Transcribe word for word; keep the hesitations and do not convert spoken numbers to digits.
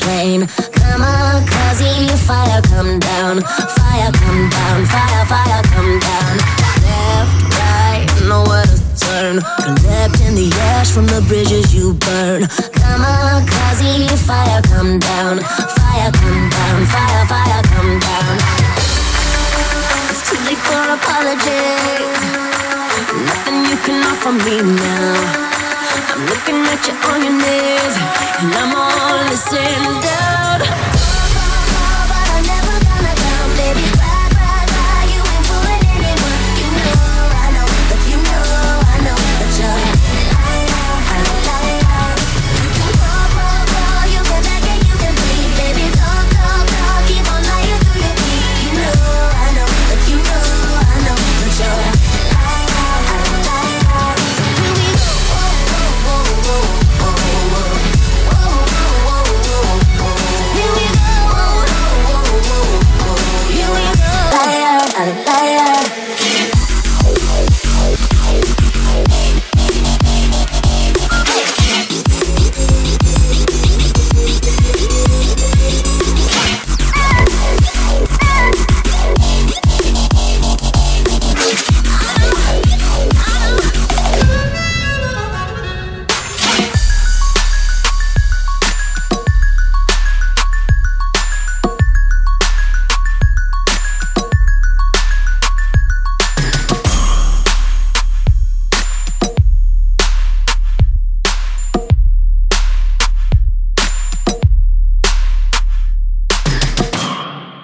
rain. Kamikaze, fire come down, fire come down, fire, fire come down. Left, right, nowhere to turn. Collecting the ash from the bridges you burn. Kamikaze, fire come down, fire come down, fire, fire come down. It's too late for apologies. Nothing you can offer me now. I'm looking at you on your knees, and I'm all listening down.